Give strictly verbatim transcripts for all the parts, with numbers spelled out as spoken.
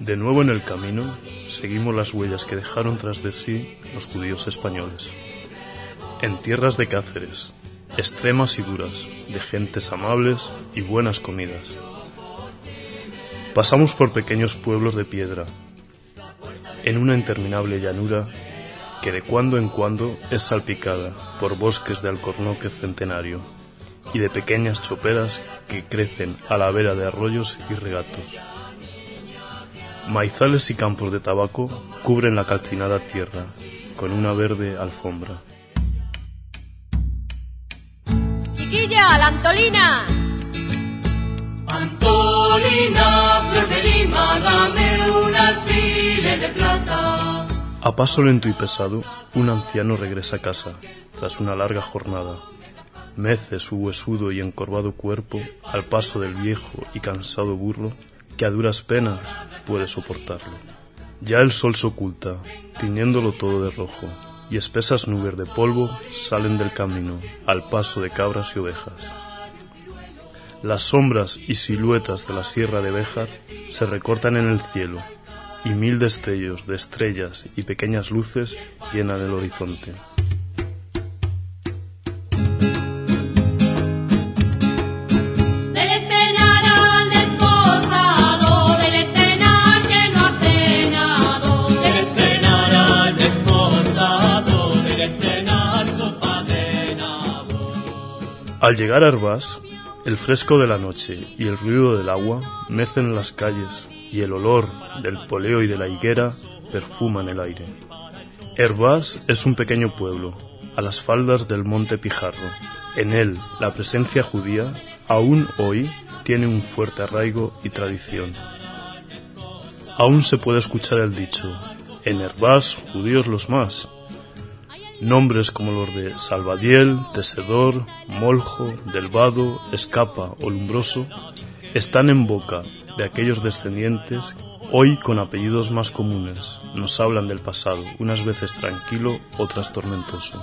De nuevo en el camino, seguimos las huellas que dejaron tras de sí los judíos españoles. En tierras de Cáceres, extremas y duras, de gentes amables y buenas comidas. Pasamos por pequeños pueblos de piedra, en una interminable llanura que de cuando en cuando es salpicada por bosques de alcornoque centenario y de pequeñas choperas que crecen a la vera de arroyos y regatos. Maizales y campos de tabaco cubren la calcinada tierra con una verde alfombra. ¡Chiquilla, la Antolina! Antolina, flor de Lima, dame un alfiler de plata. A paso lento y pesado, un anciano regresa a casa, tras una larga jornada. Mece su huesudo y encorvado cuerpo al paso del viejo y cansado burro que a duras penas puede soportarlo. Ya el sol se oculta, tiñéndolo todo de rojo, y espesas nubes de polvo salen del camino al paso de cabras y ovejas. Las sombras y siluetas de la sierra de Béjar se recortan en el cielo, y mil destellos de estrellas y pequeñas luces llenan el horizonte. Al llegar a Hervás, el fresco de la noche y el ruido del agua mecen las calles y el olor del poleo y de la higuera perfuman el aire. Hervás es un pequeño pueblo, a las faldas del monte Pijarro. En él, la presencia judía, aún hoy, tiene un fuerte arraigo y tradición. Aún se puede escuchar el dicho, en Hervás, judíos los más. Nombres como los de Salvadiel, Tesedor, Moljo, Delvado, Escapa o Lumbroso están en boca de aquellos descendientes, hoy con apellidos más comunes, nos hablan del pasado, unas veces tranquilo, otras tormentoso.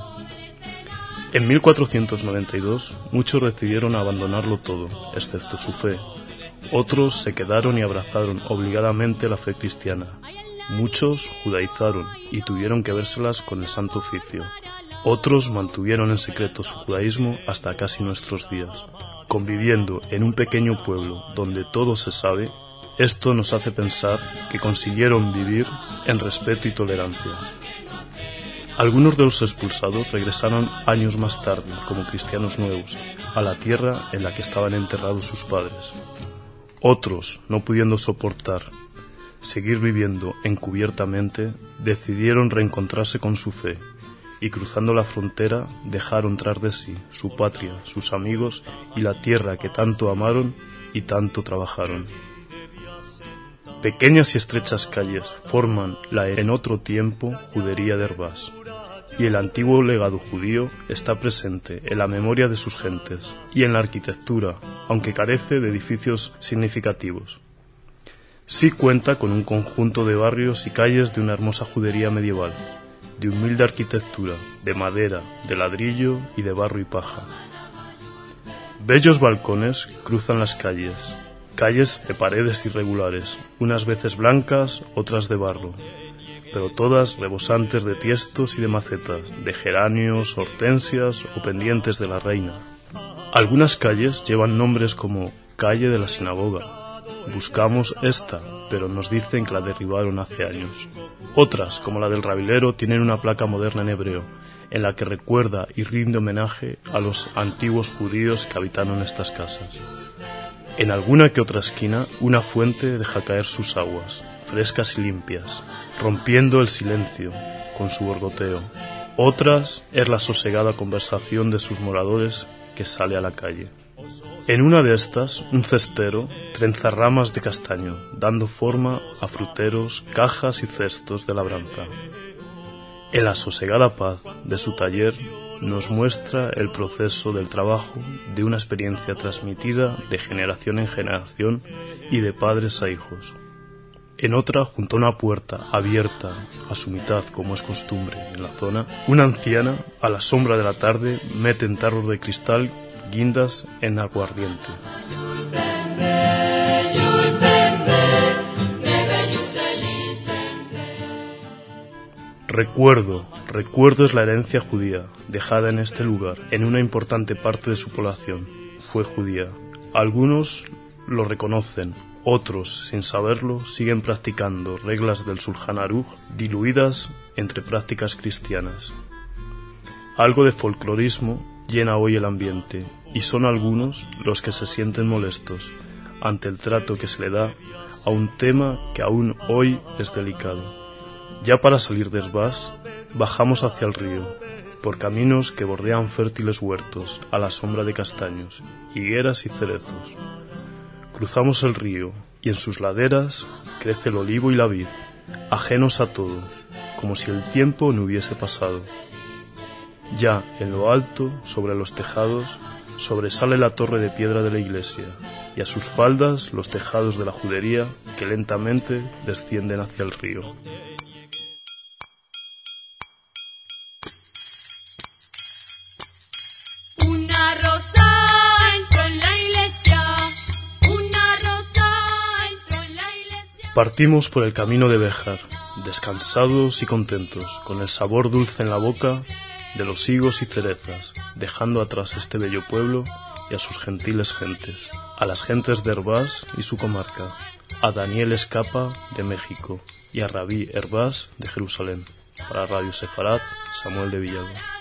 En mil cuatrocientos noventa y dos muchos decidieron abandonarlo todo, excepto su fe. Otros se quedaron y abrazaron obligadamente la fe cristiana. Muchos judaizaron y tuvieron que vérselas con el Santo Oficio. Otros mantuvieron en secreto su judaísmo hasta casi nuestros días. Conviviendo en un pequeño pueblo donde todo se sabe, esto nos hace pensar que consiguieron vivir en respeto y tolerancia. Algunos de los expulsados regresaron años más tarde, como cristianos nuevos, a la tierra en la que estaban enterrados sus padres. Otros, no pudiendo soportar seguir viviendo encubiertamente, decidieron reencontrarse con su fe y cruzando la frontera dejaron tras de sí su patria, sus amigos y la tierra que tanto amaron y tanto trabajaron. Pequeñas y estrechas calles forman la en otro tiempo judería de Hervás y el antiguo legado judío está presente en la memoria de sus gentes y en la arquitectura, aunque carece de edificios significativos. Sí cuenta con un conjunto de barrios y calles de una hermosa judería medieval, de humilde arquitectura, de madera, de ladrillo y de barro y paja. Bellos balcones cruzan las calles, calles de paredes irregulares, unas veces blancas, otras de barro, pero todas rebosantes de tiestos y de macetas, de geranios, hortensias o pendientes de la reina. Algunas calles llevan nombres como Calle de la Sinagoga. Buscamos esta, pero nos dicen que la derribaron hace años. Otras, como la del Rabilero, tienen una placa moderna en hebreo, en la que recuerda y rinde homenaje a los antiguos judíos que habitaron estas casas. En alguna que otra esquina, una fuente deja caer sus aguas, frescas y limpias, rompiendo el silencio con su borgoteo. Otras es la sosegada conversación de sus moradores que sale a la calle. En una de estas, un cestero trenza ramas de castaño, dando forma a fruteros, cajas y cestos de labranza. En la sosegada paz de su taller nos muestra el proceso del trabajo de una experiencia transmitida de generación en generación y de padres a hijos. En otra, junto a una puerta abierta a su mitad, como es costumbre en la zona, una anciana, a la sombra de la tarde, mete en tarros de cristal guindas en aguardiente. Recuerdo, recuerdo es la herencia judía, dejada en este lugar, en una importante parte de su población. Fue judía. Algunos lo reconocen, otros, sin saberlo, siguen practicando reglas del Shulchan Aruch diluidas entre prácticas cristianas. Algo de folclorismo llena hoy el ambiente, y son algunos los que se sienten molestos ante el trato que se le da a un tema que aún hoy es delicado. Ya para salir de Herbás, bajamos hacia el río, por caminos que bordean fértiles huertos a la sombra de castaños, higueras y cerezos. Cruzamos el río, y en sus laderas crece el olivo y la vid, ajenos a todo, como si el tiempo no hubiese pasado. Ya en lo alto, sobre los tejados, sobresale la torre de piedra de la iglesia, y a sus faldas los tejados de la judería que lentamente descienden hacia el río. Partimos por el camino de Béjar, descansados y contentos, con el sabor dulce en la boca de los higos y cerezas, dejando atrás este bello pueblo y a sus gentiles gentes, a las gentes de Herbás y su comarca, a Daniel Escapa de México y a Rabí Herbás de Jerusalén. Para Radio Sefarad, Samuel de Villago.